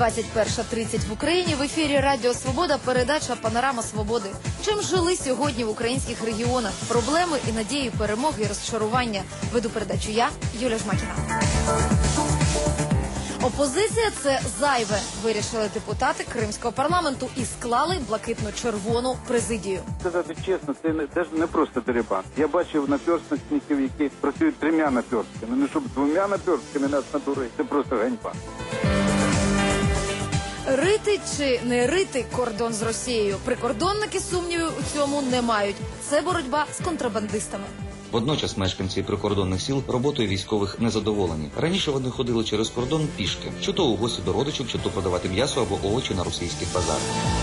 21:30 в Україні. В ефірі Радіо Свобода, передача «Панорама Свободи». Чим жили сьогодні в українських регіонах? Проблеми і надії, перемоги і розчарування. Веду передачу я, Юлія Жмакіна. Опозиція – це зайве, вирішили депутати Кримського парламенту і склали блакитно-червону президію. Сказати чесно, це не просто дерибан. Я бачив наперстників, які працюють 3 наперстками. Не щоб 2 наперстками нас надурити, це просто ганьба. Рити чи не рити кордон з Росією? Прикордонники сумнівів у цьому не мають. Це боротьба з контрабандистами. Водночас мешканці прикордонних сіл роботою військових незадоволені. Раніше вони ходили через кордон пішки, чи то у гості до родичів, чи то продавати м'ясо або овочі на російських базарах.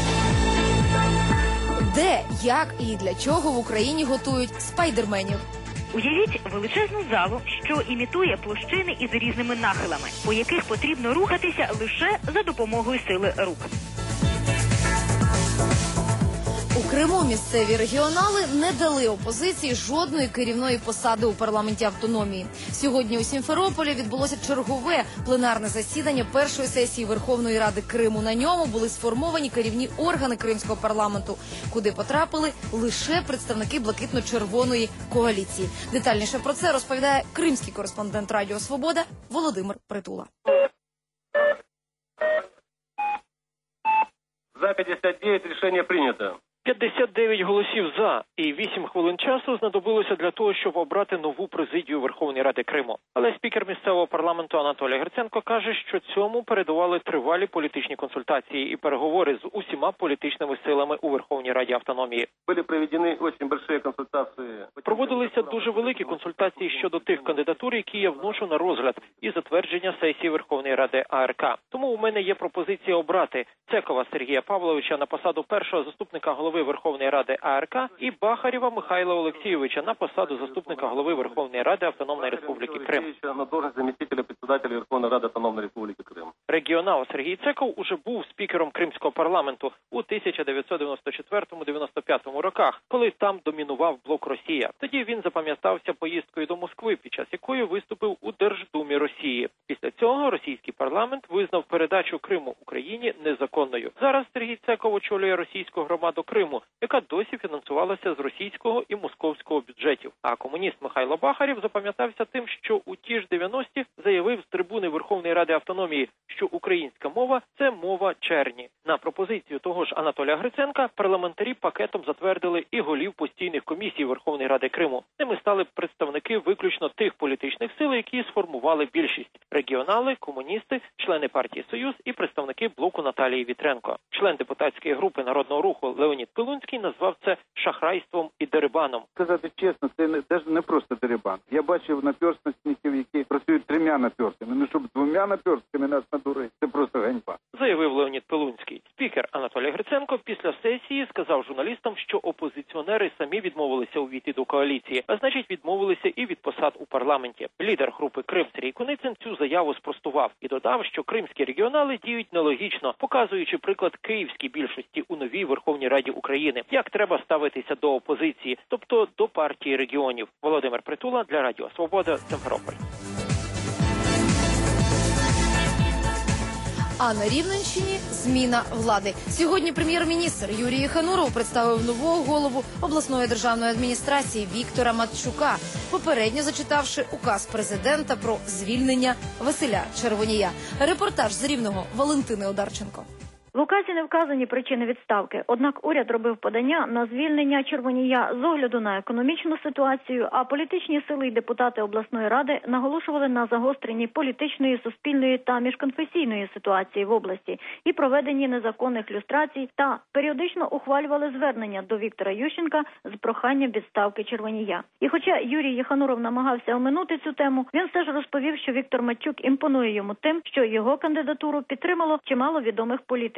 Де, як і для чого в Україні готують спайдерменів? Уявіть величезну залу, що імітує площини із різними нахилами, по яких потрібно рухатися лише за допомогою сили рук. У Криму місцеві регіонали не дали опозиції жодної керівної посади у парламенті автономії. Сьогодні у Сімферополі відбулося чергове пленарне засідання першої сесії Верховної Ради Криму. На ньому були сформовані керівні органи Кримського парламенту, куди потрапили лише представники блакитно-червоної коаліції. Детальніше про це розповідає кримський кореспондент Радіо Свобода Володимир Притула. За 59 рішення прийнято. 59 голосів «за» і 8 хвилин часу знадобилося для того, щоб обрати нову президію Верховної Ради Криму. Але спікер місцевого парламенту Анатолій Гриценко каже, що цьому передували тривалі політичні консультації і переговори з усіма політичними силами у Верховній Раді Автономії. Проводилися дуже великі консультації щодо тих кандидатур, які я вношу на розгляд і затвердження сесії Верховної Ради АРК. Тому у мене є пропозиція обрати Цекова Сергія Павловича на посаду першого заступника голови Верховної Ради АРК і Бахарєва Михайла Олексійовича на посаду заступника голови Верховної Ради Автономної Республіки Крим. Регіонал Сергій Цеков уже був спікером Кримського парламенту у 1994-95 роках, коли там домінував блок Росія. Тоді він запам'ятався поїздкою до Москви, під час якої виступив у Держдумі Росії. Після цього російський парламент визнав передачу Криму Україні незаконною. Зараз Сергій Цеков очолює російську громаду Криму, яка досі фінансувалася з російського і московського бюджетів. А комуніст Михайло Бахарєв запам'ятався тим, що у ті ж 90-ті заявив з трибуни Верховної Ради Автономії, що українська мова – це мова черні. На пропозицію того ж Анатолія Гриценка парламентарі пакетом затвердили і голів постійних комісій Верховної Ради Криму. Ними стали представники виключно тих політичних сил, які сформували більшість – регіонали, комуністи, члени партії «Союз» і представники блоку Наталії Вітренко. Член депутатської групи Народного руху Леонід Пилунський назвав це шахрайством і дерибаном. Сказати чесно, це не просто дерибан. Я бачив наперстників, які працюють 3 наперстками. Не щоб 2 наперстками нас надурити, це просто ганьба. Заявив Леонід Пилунський. Спікер Анатолій Гриценко після сесії сказав журналістам, що опозиціонери самі відмовилися увійти до коаліції, а значить відмовилися і від посад у парламенті. Лідер групи Крим Сергій Куницин цю заяву спростував і додав, що кримські регіонали діють нелогічно, показуючи приклад київській більшості у новій Верховній Раді України. Як треба ставитися до опозиції, тобто до партії регіонів. Володимир Притула для Радіо Свобода, Сімферополь. А на Рівненщині зміна влади. Сьогодні прем'єр-міністр Юрій Єхануров представив нового голову обласної державної адміністрації Віктора Матчука, попередньо зачитавши указ президента про звільнення Василя Червонія. Репортаж з Рівного Валентини Одарченко. В указі не вказані причини відставки, однак уряд робив подання на звільнення Червонія з огляду на економічну ситуацію, а політичні сили і депутати обласної ради наголошували на загостренні політичної, суспільної та міжконфесійної ситуації в області і проведенні незаконних люстрацій та періодично ухвалювали звернення до Віктора Ющенка з проханням відставки Червонія. І хоча Юрій Єхануров намагався оминути цю тему, він все ж розповів, що Віктор Матчук імпонує йому тим, що його кандидатуру підтримало чимало відомих політиків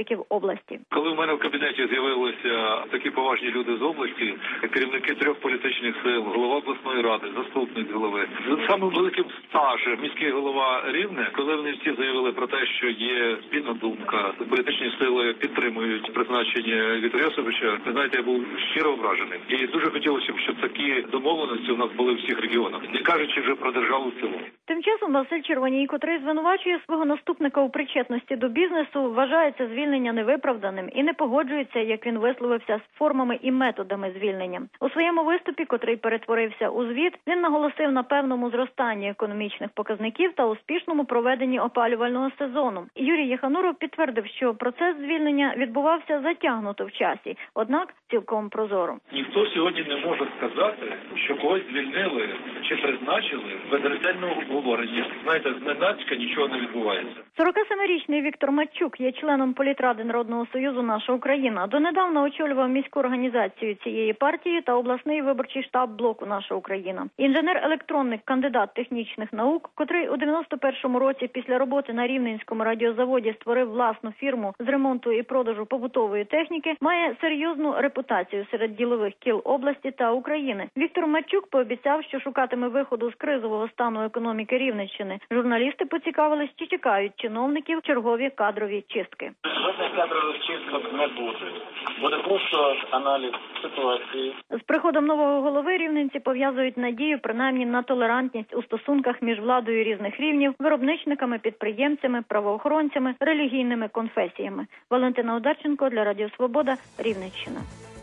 політиків області. Коли в мене в кабінеті з'явилися такі поважні люди з області, керівники 3 політичних сил, голова обласної ради, заступник голови, з самим великим стажем міський голова Рівне, коли вони всі заявили про те, що є спільна думка, політичні сили підтримують призначення Віктора Йосиповича, ви знаєте, я був щиро вражений. І дуже хотілося б, щоб такі домовленості у нас були в всіх регіонах, не кажучи вже про державу в цілому. Тим часом Василь Червоній, котрий звинувачує свого наступника у причетності до бізнесу, вважає це звільнення невиправданим і не погоджується, як він висловився, з формами і методами звільнення. У своєму виступі, котрий перетворився у звіт, він наголосив на певному зростанні економічних показників та успішному проведенні опалювального сезону. Юрій Єхануров підтвердив, що процес звільнення відбувався затягнуто в часі, однак цілком прозоро. Ніхто сьогодні не може сказати, що когось звільнили чи призначили без ретельного обговорення. Знаєте, зненацька нічого не відбувається. 47-річний Віктор Матчук є членом політради Народного Союзу «Наша Україна». Донедавна очолював міську організацію цієї партії та обласний виборчий штаб блоку «Наша Україна». Інженер-електронник, кандидат технічних наук, котрий у 91-му році після роботи на Рівненському радіозаводі створив власну фірму з ремонту і продажу побутової техніки, має серйозну репутацію серед ділових кіл області та України. Віктор Матчук пообіцяв, що шукатиме виходу з кризового стану економіки Рівненщини. Журналісти поцікавились, чи чекають чиновників чергові кадрові чистки. Жодних кадрових чисток не буде. Буде просто аналіз ситуації. З приходом нового голови рівненці пов'язують надію принаймні на толерантність у стосунках між владою різних рівнів, виробничниками, підприємцями, правоохоронцями, релігійними конфесіями. Валентина Одарченко для Радіо Свобода, Рівненщина.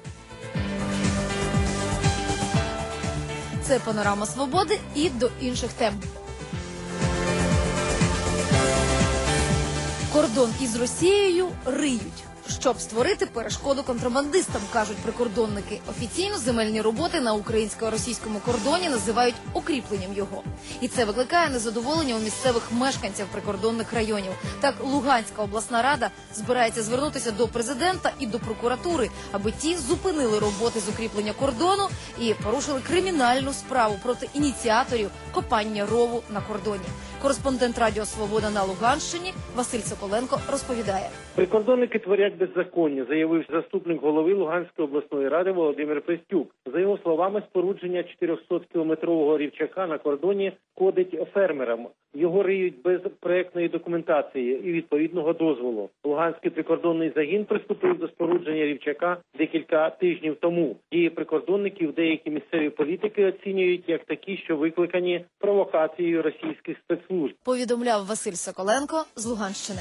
Це «Панорама Свободи» і до інших тем. Кордон із Росією риють, щоб створити перешкоду контрабандистам, кажуть прикордонники. Офіційно земельні роботи на українсько-російському кордоні називають укріпленням його. І це викликає незадоволення у місцевих мешканців прикордонних районів. Так, Луганська обласна рада збирається звернутися до президента і до прокуратури, аби ті зупинили роботи з укріплення кордону і порушили кримінальну справу проти ініціаторів копання рову на кордоні. Кореспондент Радіо Свобода на Луганщині Василь Соколенко розповідає. Прикордонники творять беззаконня, заявив заступник голови Луганської обласної ради Володимир Пестюк. За його словами, спорудження 400-кілометрового рівчака на кордоні шкодить фермерам. Його риють без проектної документації і відповідного дозволу. Луганський прикордонний загін приступив до спорудження рівчака декілька тижнів тому. Дії прикордонників деякі місцеві політики оцінюють як такі, що викликані провокацією російських спецслужб. Повідомляв Василь Соколенко з Луганщини.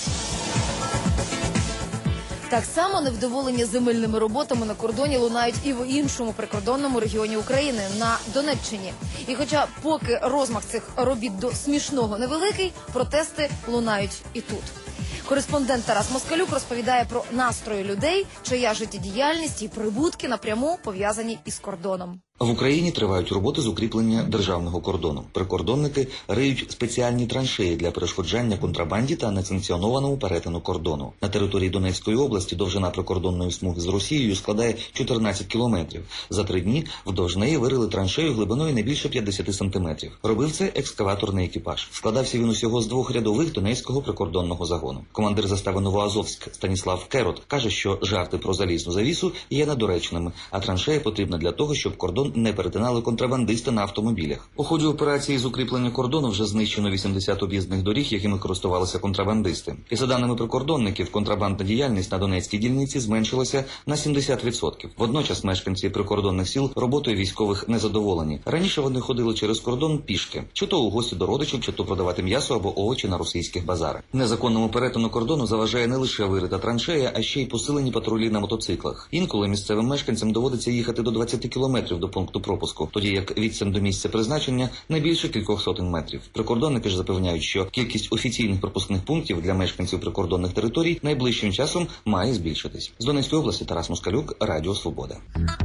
Так само невдоволення земельними роботами на кордоні лунають і в іншому прикордонному регіоні України – на Донеччині. І хоча поки розмах цих робіт до смішного невеликий, протести лунають і тут. Кореспондент Тарас Москалюк розповідає про настрої людей, чия життєдіяльність і прибутки напряму пов'язані із кордоном. В Україні тривають роботи з укріплення державного кордону. Прикордонники риють спеціальні траншеї для перешкоджання контрабанді та несанкціонованому перетину кордону. На території Донецької області довжина прикордонної смуги з Росією складає 14 кілометрів. За 3 дні вдовж неї вирили траншею глибиною не більше 50 сантиметрів. Робив це екскаваторний екіпаж. Складався він усього з 2 рядових Донецького прикордонного загону. Командир застави Новоазовськ Станіслав Керот каже, що жарти про залізну завісу є недоречними, а траншея потрібна для того, щоб кордон не перетинали контрабандисти на автомобілях. У ході операції з укріплення кордону вже знищено 80 об'їзних доріг, якими користувалися контрабандисти. І за даними прикордонників, контрабандна діяльність на Донецькій дільниці зменшилася на 70%. Водночас мешканці прикордонних сіл роботою військових незадоволені. Раніше вони ходили через кордон пішки, чи то у гості до родичів, чи то продавати м'ясо або овочі на російських базарах. Незаконному перетину кордону заважає не лише вирита траншея, а ще й посилені патрулі на мотоциклах. Інколи місцевим мешканцям доводиться їхати до 20 кілометрів до пункту пропуску, тоді як відстань до місця призначення не більше кількох сотень метрів. Прикордонники ж запевняють, що кількість офіційних пропускних пунктів для мешканців прикордонних територій найближчим часом має збільшитись. З Донецької області Тарас Москалюк, Радіо Свобода.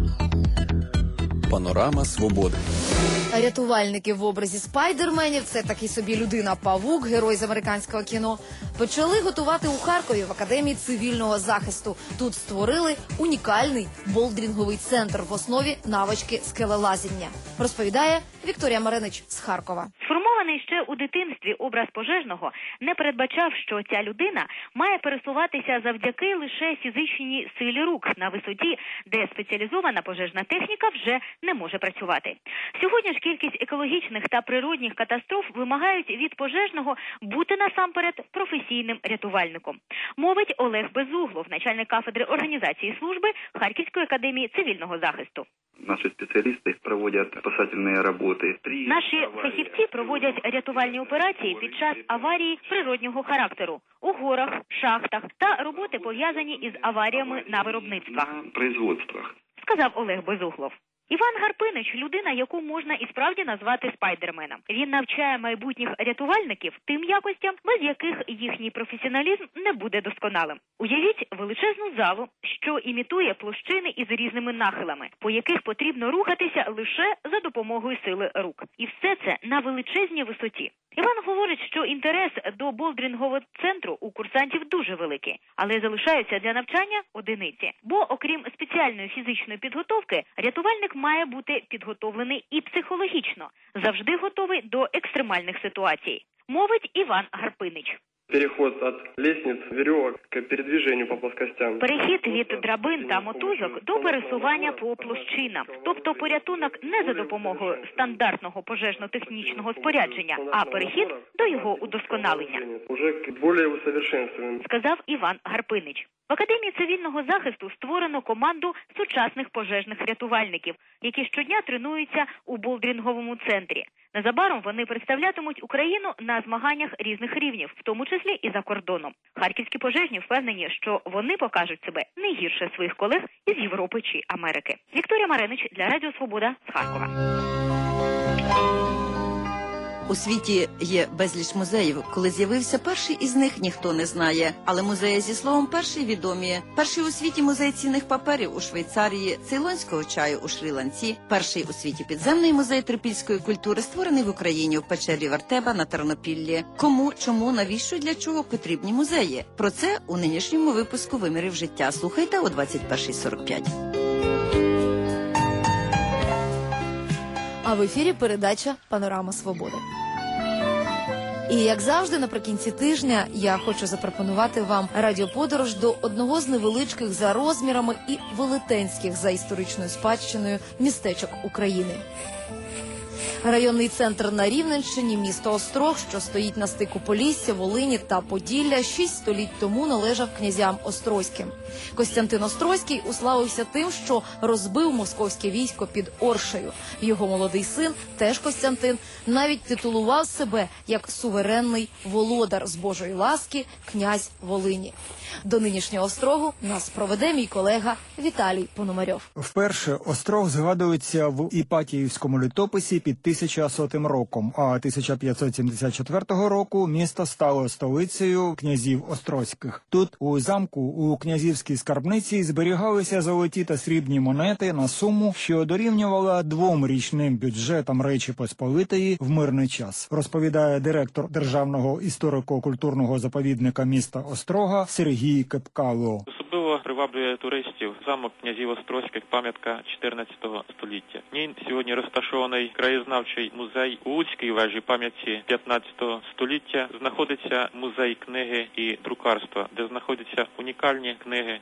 Панорама Свободи. Рятувальники в образі спайдерменів – це такий собі людина-павук, герой з американського кіно. Почали готувати у Харкові в Академії цивільного захисту. Тут створили унікальний болдрінговий центр в основі навички скелелазіння. Розповідає Вікторія Маринич з Харкова. Сформований Сформований ще у дитинстві образ пожежного не передбачав, що ця людина має пересуватися завдяки лише фізичній силі рук на висоті, де спеціалізована пожежна техніка вже не може працювати. Сьогодні ж кількість екологічних та природних катастроф вимагають від пожежного бути насамперед професійним рятувальником. Мовить Олег Безуглов, начальник кафедри організації служби Харківської академії цивільного захисту. Наші спеціалісти проводять спасательні роботи. Наші фахівці проводять рятувальні операції під час аварії природнього характеру у горах, шахтах та роботи, пов'язані із аваріями на виробництвах. Сказав Олег Безуглов. Іван Гарпинич – людина, яку можна і справді назвати спайдерменом. Він навчає майбутніх рятувальників тим якостям, без яких їхній професіоналізм не буде досконалим. Уявіть величезну залу, що імітує площини із різними нахилами, по яких потрібно рухатися лише за допомогою сили рук. І все це на величезній висоті. Іван говорить, що інтерес до болдрінгового центру у курсантів дуже великий, але залишаються для навчання одиниці. Бо, окрім спеціальної фізичної підготовки, рятувальник має бути підготовлений і психологічно, завжди готовий до екстремальних ситуацій. Мовить Іван Гарпинич. Переход від лестниць, вірьовок к передвиженню по плоскостям. Перехід від драбин та мотузок до пересування по площинам. Тобто порятунок не за допомогою стандартного пожежно-технічного спорядження, а перехід до його удосконалення. Уже к більш усовершенствованню. Сказав Іван Гарпинич. В Академії цивільного захисту створено команду сучасних пожежних рятувальників, які щодня тренуються у болдрінговому центрі. Незабаром вони представлятимуть Україну на змаганнях різних рівнів, в тому числі і за кордоном. Харківські пожежні впевнені, що вони покажуть себе не гірше своїх колег із Європи чи Америки. Вікторія Маринич для Радіо Свобода з Харкова. У світі є безліч музеїв. Коли з'явився перший із них, ніхто не знає. Але музеї зі словом перший відомі. Перший у світі музей цінних паперів у Швейцарії, цейлонського чаю у Шрі-Ланці. Перший у світі підземний музей трипільської культури створений в Україні в печері Вертеба на Тернопіллі. Кому, чому, навіщо і для чого потрібні музеї? Про це у нинішньому випуску «Вимірів життя». Слухайте о 21:45. А в ефірі передача «Панорама свободи». І, як завжди, наприкінці тижня я хочу запропонувати вам радіоподорож до одного з невеличких за розмірами і велетенських за історичною спадщиною містечок України. Районний центр на Рівненщині, місто Острог, що стоїть на стику Полісся, Волині та Поділля, 6 століть тому належав князям Острозьким. Костянтин Острозький уславився тим, що розбив московське військо під Оршею. Його молодий син, теж Костянтин, навіть титулував себе як суверенний володар з Божої ласки, князь Волині. До нинішнього Острогу нас проведе мій колега Віталій Пономарьов. Вперше Острог згадується в Іпатіївському літописі під 1100 роком, а 1574 року місто стало столицею князів Острозьких. Тут, у замку, у князівській скарбниці зберігалися золоті та срібні монети на суму, що дорівнювала 2 річним бюджетам Речі Посполитої в мирний час, розповідає директор Державного історико-культурного заповідника міста Острога Сергій Кепкало. Особливо приваблює туристів замок князів Острозьких, пам'ятка 14 століття. В ній сьогодні розташований краєзнавчий музей у Луцькій вежі пам'яті 15 століття. Знаходиться музей книги і друкарства, де знаходяться унікальні книги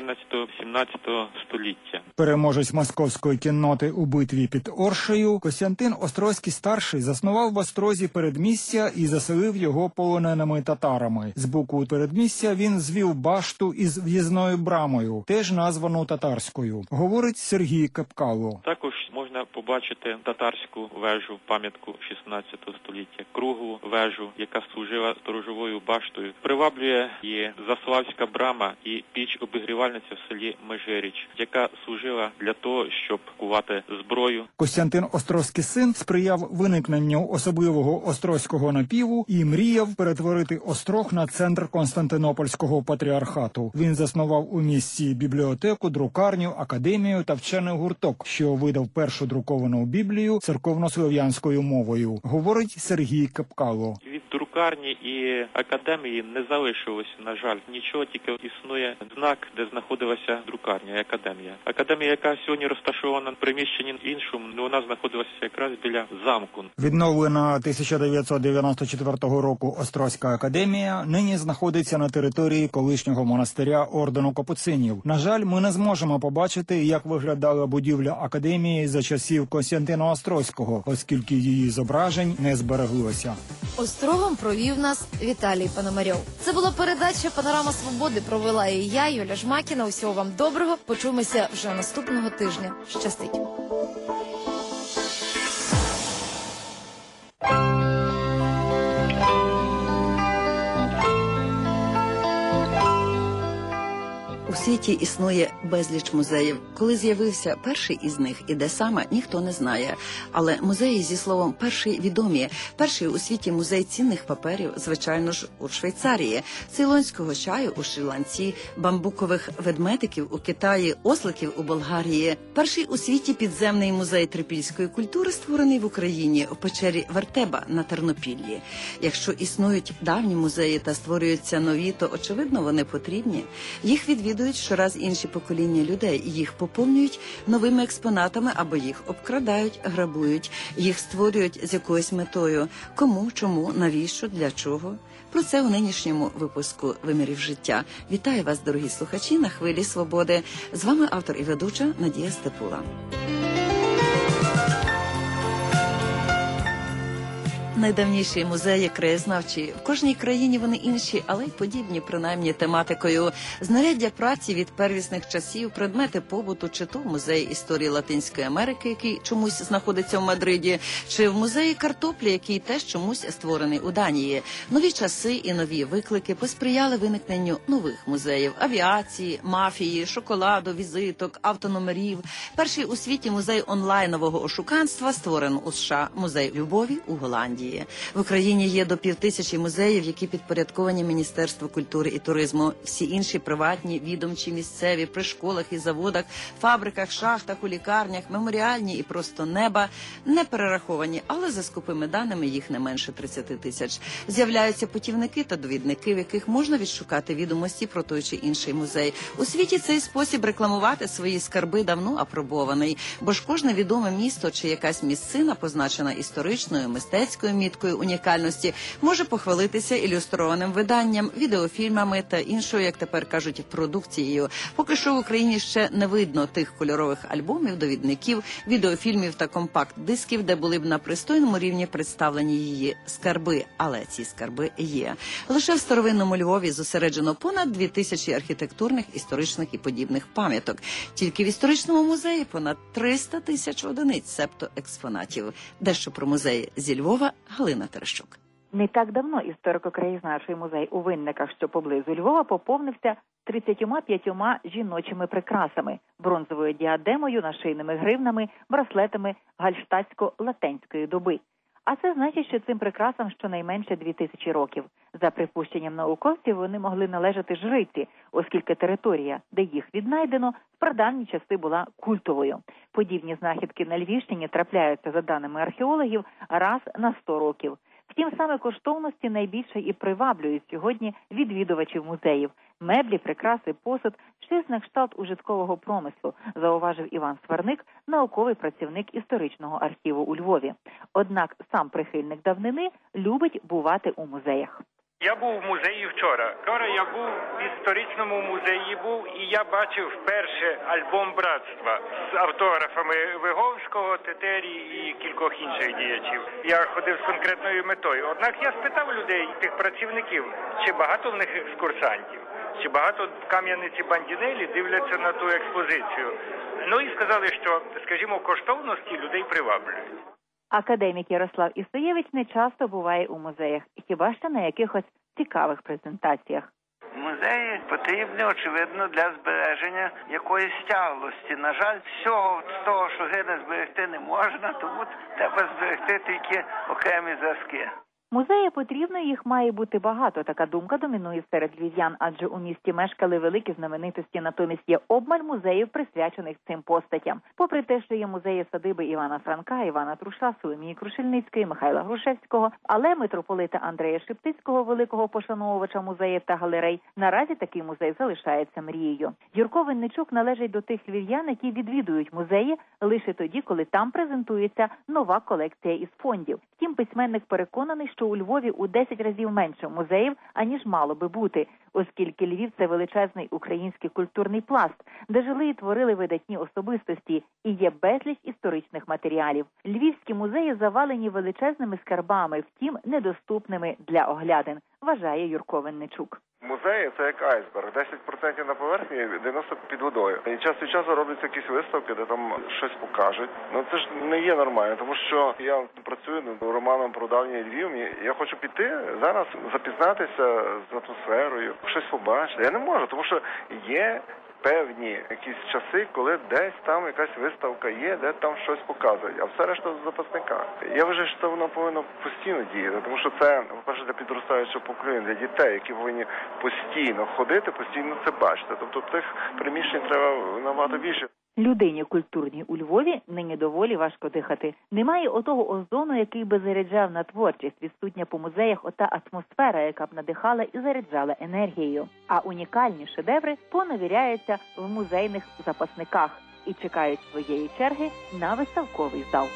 14-17 століття. Переможець московської кінноти у битві під Оршею, Костянтин Острозький-старший заснував в Острозі передмістя і заселив його полоненими татарами. З боку передмістя він звів башту із в'їзною брамою, теж названу татарською, говорить Сергій Кепкало. Також можна побачити татарську вежу, пам'ятку 16 століття, круглу вежу, яка служила сторожовою баштою. Приваблює її Заславська брама і піч-обігрівальниця в селі Межиріч, яка служила для того, щоб кувати зброю. Костянтин Острозький син сприяв виникненню особливого острозького напіву і мріяв перетворити Острог на центр Константинопольського патріархату. Він заснував у місті бібліотеку, друкарню, академію та вчений гурток, що видав першу друковану Біблію церковнослов'янською мовою, говорить Сергій Кепкало. Від друкарні друкарні і академії не залишилось, на жаль, нічого, тільки існує знак, де знаходилася друкарня і академія. Академія, яка сьогодні розташована в приміщенні іншому, вона знаходилася якраз біля замку. Відновлена 1994 року Острозька академія нині знаходиться на території колишнього монастиря ордену капуцинів. На жаль, ми не зможемо побачити, як виглядала будівля академії за часів Костянтина Острозького, оскільки її зображень не збереглося. Острогом провів нас Віталій Пономарьов. Це була передача «Панорама свободи». Провела і я, Юля Жмакіна. Усього вам доброго. Почуємося вже наступного тижня. Щастить! У світі існує безліч музеїв. Коли з'явився перший із них і де саме, ніхто не знає. Але музеї зі словом «перший» відомі. Перший у світі музей цінних паперів, звичайно ж, у Швейцарії, цейлонського чаю у Шрі-Ланці, бамбукових ведмедиків у Китаї, осликів у Болгарії. Перший у світі підземний музей трипільської культури створений в Україні у печері Вертеба на Тернопіллі. Якщо існують давні музеї та створюються нові, то, очевидно, вони потрібні. Їх відвідують щораз інші покоління людей, їх поповнюють новими експонатами або їх обкрадають, грабують, їх створюють з якоюсь метою. Кому, чому, навіщо, для чого? Про це у нинішньому випуску «Вимірів життя». Вітаю вас, дорогі слухачі, на хвилі свободи. З вами автор і ведуча Надія Степула. Найдавніші музеї краєзнавчі. В кожній країні вони інші, але й подібні, принаймні, тематикою. Знаряддя праці від первісних часів, предмети побуту, чи то в музеї історії Латинської Америки, який чомусь знаходиться в Мадриді, чи в музеї картоплі, який теж чомусь створений у Данії. Нові часи і нові виклики посприяли виникненню нових музеїв – авіації, мафії, шоколаду, візиток, автономерів. Перший у світі музей онлайнового ошуканства створено у США, музей любові у Голландії. В Україні є до 5000 музеїв, які підпорядковані Міністерству культури і туризму. Всі інші приватні, відомчі, місцеві, при школах і заводах, фабриках, шахтах, у лікарнях, меморіальні і просто неба не перераховані, але за скупими даними їх не менше 30 тисяч. З'являються путівники та довідники, в яких можна відшукати відомості про той чи інший музей. У світі цей спосіб рекламувати свої скарби давно апробований, бо ж кожне відоме місто чи якась місцина, позначена історичною, мистецькою міткою унікальності, може похвалитися ілюстрованим виданням, відеофільмами та іншою, як тепер кажуть, продукцією. Поки що в Україні ще не видно тих кольорових альбомів, довідників, відеофільмів та компакт-дисків, де були б на пристойному рівні представлені її скарби. Але ці скарби є. Лише в старовинному Львові зосереджено понад 2000 архітектурних, історичних і подібних пам'яток. Тільки в історичному музеї понад 300 тисяч одиниць, себто експонатів. Дещо про музеї зі Львова Галина Терещук. Не так давно історико-краєзнавчий музей у Винниках, що поблизу Львова, поповнився 35 жіночими прикрасами, бронзовою діадемою, нашийними гривнами, браслетами гальштатсько-латенської доби. А це значить, що цим прикрасам щонайменше 2000 років. За припущенням науковців, вони могли належати жриці, оскільки територія, де їх віднайдено, в прадавні часи була культовою. Подібні знахідки на Львівщині трапляються, за даними археологів, раз на 100 років. Втім, саме коштовності найбільше і приваблюють сьогодні відвідувачів музеїв. Меблі, прикраси, посуд – щось на кшталт ужиткового промислу, зауважив Іван Сварник, науковий працівник історичного архіву у Львові. Однак сам прихильник давнини любить бувати у музеях. Я був в музеї вчора. Вчора я був в історичному музеї і я бачив вперше альбом «Братства» з автографами Виговського, Тетерії і кількох інших діячів. Я ходив з конкретною метою. Однак я спитав людей, тих працівників, чи багато в них екскурсантів, чи багато в Кам'янеці-Бандінелі дивляться на ту експозицію. Ну і сказали, що, скажімо, коштовності людей приваблюють. Академік Ярослав Ісаєвич не часто буває у музеях, хіба що на якихось цікавих презентаціях. Музеї потрібні, очевидно, для збереження якоїсь стяглості. На жаль, всього з того, що гине, зберегти не можна, тому треба зберегти тільки окремі зразки. Музеї потрібно, їх має бути багато. Така думка домінує серед львів'ян, адже у місті мешкали великі знаменитості, натомість є обмаль музеїв, присвячених цим постатям. Попри те, що є музеї садиби Івана Франка, Івана Труша, Соломії Крушельницької, Михайла Грушевського, але митрополита Андрея Шептицького, великого пошановувача музеїв та галерей, наразі такий музей залишається мрією. Юрко Винничук належить до тих львів'ян, які відвідують музеї лише тоді, коли там презентується нова колекція із фондів. Втім, письменник переконаний, що у Львові у 10 разів менше музеїв, аніж мало би бути, оскільки Львів – це величезний український культурний пласт, де жили і творили видатні особистості, і є безліч історичних матеріалів. Львівські музеї завалені величезними скарбами, втім, недоступними для оглядин, вважає Юрко Винничук. Музеї – це як айсберг. 10% на поверхні, 90% під водою. І час від часу робляться якісь виставки, де там щось покажуть. Це ж не є нормально, тому що я працюю над романом про давній Львів. Я хочу піти зараз, запізнатися з атмосферою, щось побачити. Я не можу, тому що є певні якісь часи, коли десь там якась виставка є, де там щось показують, а все решта з запасника. Я вважаю, що це воно повинно постійно діяти, тому що це, по-перше, для підростаючого покоління, для дітей, які повинні постійно ходити, постійно це бачити. Тобто тих приміщень треба набагато більше. Людині культурній у Львові нині доволі важко дихати. Немає отого озону, який би заряджав на творчість, відсутня по музеях ота атмосфера, яка б надихала і заряджала енергією. А унікальні шедеври поневіряються в музейних запасниках і чекають своєї черги на виставковий зал.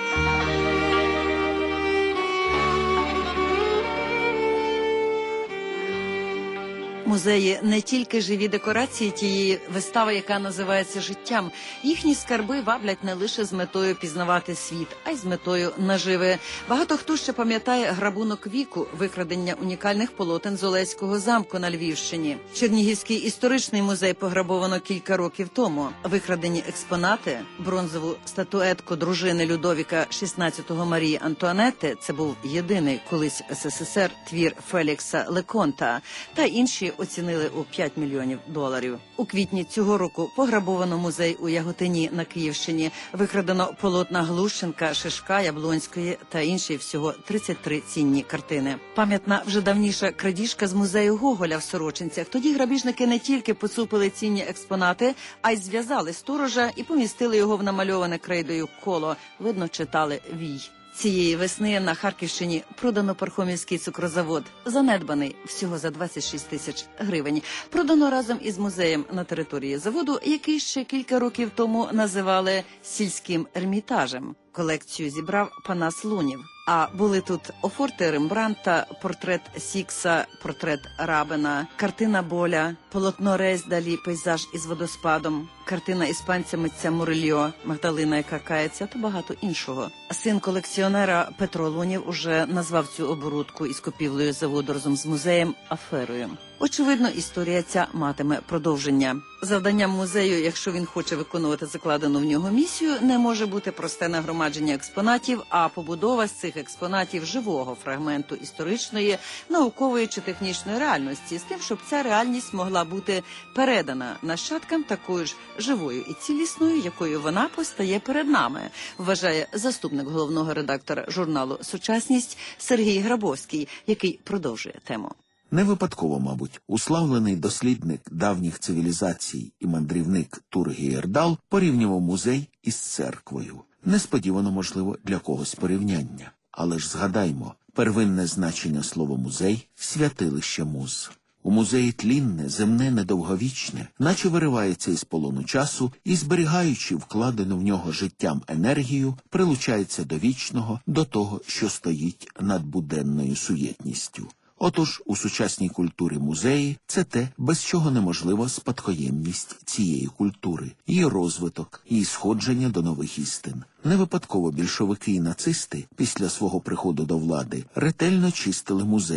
Музеї – не тільки живі декорації тієї вистави, яка називається «Життям». Їхні скарби ваблять не лише з метою пізнавати світ, а й з метою наживи. Багато хто ще пам'ятає грабунок віку, викрадення унікальних полотен з Олеського замку на Львівщині. Чернігівський історичний музей пограбовано кілька років тому. Викрадені експонати, бронзову статуетку дружини Людовіка XVI Марії Антуанетти – це був єдиний колись в СССР твір Фелікса Леконта, та інші оцінили у $5 мільйонів. У квітні цього року пограбовано музей у Яготині на Київщині, викрадено полотна Глущенка, Шишка, Яблонської та інші всього 33 цінні картини. Пам'ятна вже давніша крадіжка з музею Гоголя в Сорочинцях. Тоді грабіжники не тільки поцупили цінні експонати, а й зв'язали сторожа і помістили його в намальоване крейдою коло. Видно, читали «Вій». Цієї весни на Харківщині продано Пархомівський цукрозавод. Занедбаний всього за 26 тисяч гривень. Продано разом із музеєм на території заводу, який ще кілька років тому називали сільським ермітажем. Колекцію зібрав Панас Лунів. А були тут офорти Рембрандта, портрет Сікса, портрет Рабена, картина Боля, полотно Рейсдалі «Пейзаж із водоспадом», картина іспанця-митця Мурильо «Магдалина, яка кається» та багато іншого. Син колекціонера Петро Лунів уже назвав цю оборудку із купівлею заводу разом з музеєм аферою. Очевидно, історія ця матиме продовження. Завданням музею, якщо він хоче виконувати закладену в нього місію, не може бути просте нагромадження експонатів, а побудова з цих експонатів живого фрагменту історичної, наукової чи технічної реальності, з тим, щоб ця реальність могла бути передана нащадкам такою ж живою і цілісною, якою вона постає перед нами, вважає заступник головного редактора журналу «Сучасність» Сергій Грабовський, який продовжує тему. Не випадково, мабуть, уславлений дослідник давніх цивілізацій і мандрівник Тур Гейердал порівнював музей із церквою. Несподівано, можливо, для когось порівняння. Але ж згадаймо, первинне значення слова «музей» – святилище муз. У музеї тлінне, земне, недовговічне, наче виривається із полону часу і, зберігаючи вкладену в нього життям енергію, прилучається до вічного, до того, що стоїть над буденною суєтністю. Отож, у сучасній культурі музеї – це те, без чого неможлива спадкоємність цієї культури, її розвиток, її сходження до нових істин. Не випадково більшовики і нацисти після свого приходу до влади ретельно чистили музеї.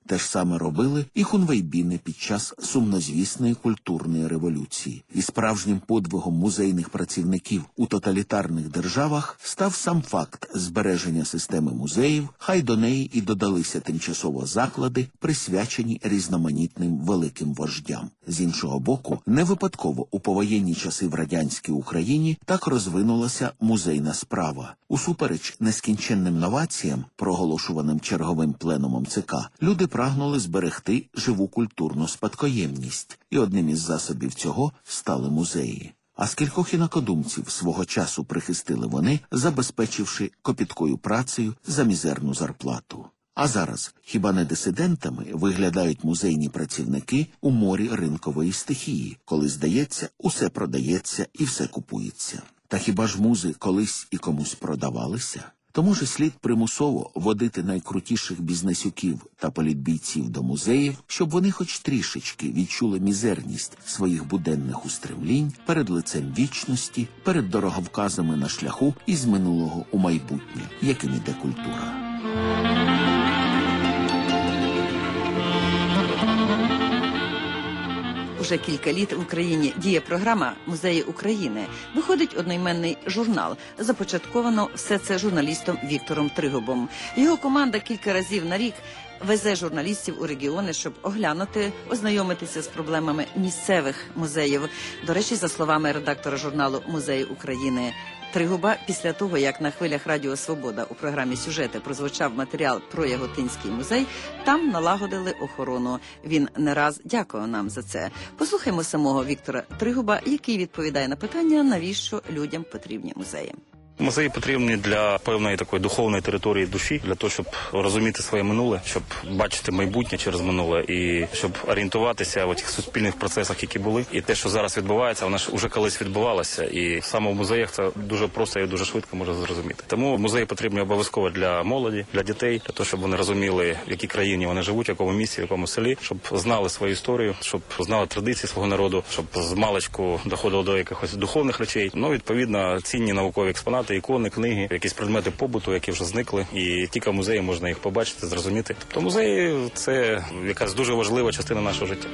Те ж саме робили і хунвейбіни під час сумнозвісної культурної революції. І справжнім подвигом музейних працівників у тоталітарних державах став сам факт збереження системи музеїв, хай до неї і додалися тимчасово заклади, присвячені різноманітним великим вождям. З іншого боку, не випадково у повоєнні часи в радянській Україні так розвинулася музейна справа. Усупереч нескінченним новаціям, проголошуваним черговим пленумом ЦК, люди прагнули зберегти живу культурну спадкоємність, і одним із засобів цього стали музеї. А скількох інакодумців свого часу прихистили вони, забезпечивши копіткою працею за мізерну зарплату. А зараз хіба не дисидентами виглядають музейні працівники у морі ринкової стихії, коли, здається, усе продається і все купується? Та хіба ж музи колись і комусь продавалися? Тому ж слід примусово водити найкрутіших бізнесюків та політбійців до музеїв, щоб вони хоч трішечки відчули мізерність своїх буденних устремлінь перед лицем вічності, перед дороговказами на шляху із минулого у майбутнє, яким іде культура. Уже кілька літ в Україні діє програма «Музеї України». Виходить одноіменний журнал. Започатковано все це журналістом Віктором Тригубом. Його команда кілька разів на рік везе журналістів у регіони, щоб оглянути, ознайомитися з проблемами місцевих музеїв. До речі, за словами редактора журналу «Музеї України» Тригуба, після того, як на хвилях Радіо Свобода у програмі «Сюжети» прозвучав матеріал про Яготинський музей, там налагодили охорону. Він не раз дякував нам за це. Послухаймо самого Віктора Тригуба, який відповідає на питання, навіщо людям потрібні музеї. Музеї потрібні для певної такої духовної території душі, для того, щоб розуміти своє минуле, щоб бачити майбутнє через минуле і щоб орієнтуватися в тих суспільних процесах, які були. І те, що зараз відбувається, воно ж уже колись відбувалося. І саме в музеях це дуже просто і дуже швидко можна зрозуміти. Тому музеї потрібні обов'язково для молоді, для дітей, для того, щоб вони розуміли, в якій країні вони живуть, в якому місті, в якому селі, щоб знали свою історію, щоб знали традиції свого народу, щоб з маличку доходило до якихось духовних речей. Ну, відповідно, цінні наукові експонати, ікони, книги, якісь предмети побуту, які вже зникли, і тільки в музеї можна їх побачити, зрозуміти. Тобто музеї – це якась дуже важлива частина нашого життя.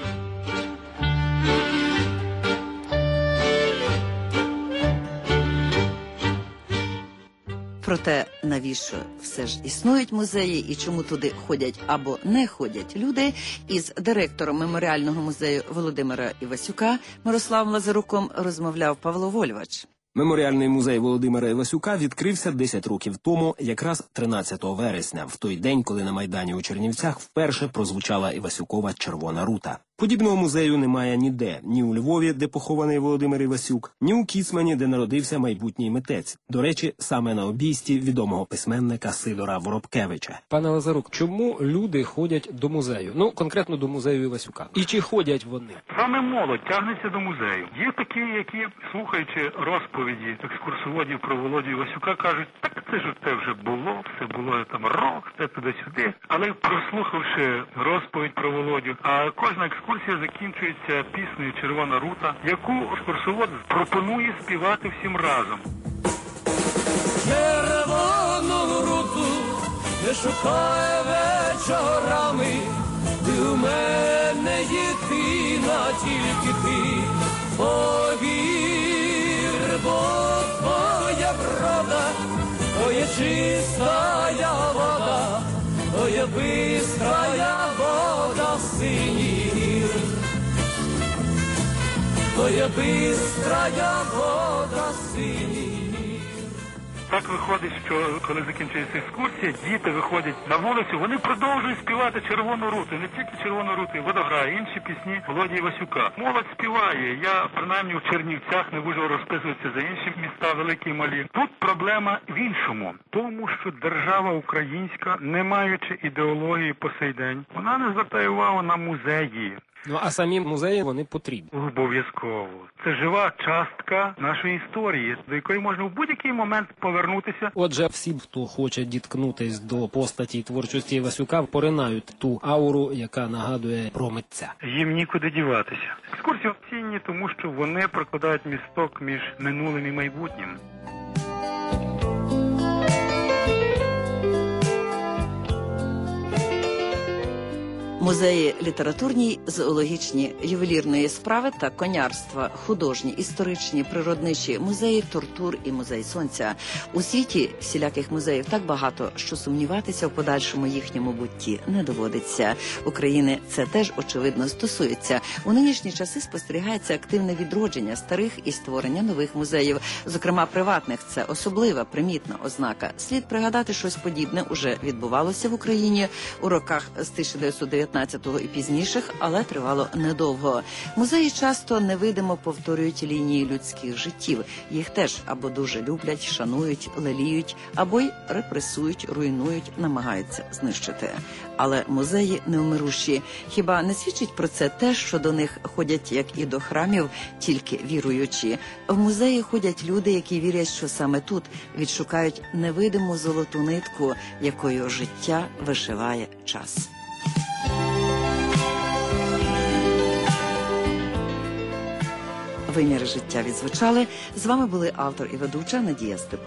Проте, навіщо все ж існують музеї і чому туди ходять або не ходять люди, із директором меморіального музею Володимира Івасюка Мирославом Лазаруком розмовляв Павло Вольвач. Меморіальний музей Володимира Івасюка відкрився 10 років тому, якраз 13 вересня, в той день, коли на Майдані у Чернівцях вперше прозвучала Івасюкова «Червона рута». Подібного музею немає ніде, ні у Львові, де похований Володимир Івасюк, ні у Кіцмані, де народився майбутній митець. До речі, саме на обійсті відомого письменника Сидора Воробкевича. Пане Лазарук, чому люди ходять до музею? Ну, конкретно до музею Івасюка. І чи ходять вони? Саме молодь тягнеться до музею. Є такі, які, слухаючи розповіді екскурсоводів про Володю Івасюка, кажуть, так це вже було, все було там рок, все туди-сюди. Але прослухавши розповідь про Володю, а кожна екскурсія закінчується піснею «Червона рута», яку екскурсовод пропонує співати всім разом. Червону руту не шукай вечорами, ти у мене єдина, тільки ти. Повір, бо твоя врода, то є чистая вода, то є бистрая вода синіх гір, то є бистрая вода синіх гір. Так виходить, що коли закінчується екскурсія, діти виходять на вулицю, вони продовжують співати «Червону руту». Не тільки «Червону руту», водограє, інші пісні Володі Івасюка. Молодь співає. Я, принаймні, в Чернівцях не буду розписуватися за інші міста, великі і малі. Тут проблема в іншому. Тому, що держава українська, не маючи ідеології по сей день, вона не звертає увагу на музеї. Ну, а самі музеї, вони потрібні. Обов'язково. Це жива частка нашої історії, до якої можна в будь-який момент повернутися. Отже, всі, хто хоче діткнутись до постаті і творчості Івасюка, поринають ту ауру, яка нагадує про митця. Їм нікуди діватися. Екскурсії цінні, тому що вони прокладають місток між минулим і майбутнім. Музеї літературні, зоологічні, ювелірної справи та конярства, художні, історичні, природничі, музеї тортур і музей сонця. У світі всіляких музеїв так багато, що сумніватися в подальшому їхньому бутті не доводиться. України це теж, очевидно, стосується. У нинішні часи спостерігається активне відродження старих і створення нових музеїв, зокрема приватних. Це особлива, примітна ознака. Слід пригадати, щось подібне уже відбувалося в Україні у роках з 1919-го і пізніших, але тривало недовго. Музеї часто невидимо повторюють лінії людських життів. Їх теж або дуже люблять, шанують, леліють, або й репресують, руйнують, намагаються знищити. Але музеї невмирущі. Хіба не свідчить про це те, що до них ходять, як і до храмів, тільки віруючі? В музеї ходять люди, які вірять, що саме тут відшукають невидиму золоту нитку, якою життя вишиває час. Виміри життя відзвучали. З вами були автор і ведуча Надія Степанова.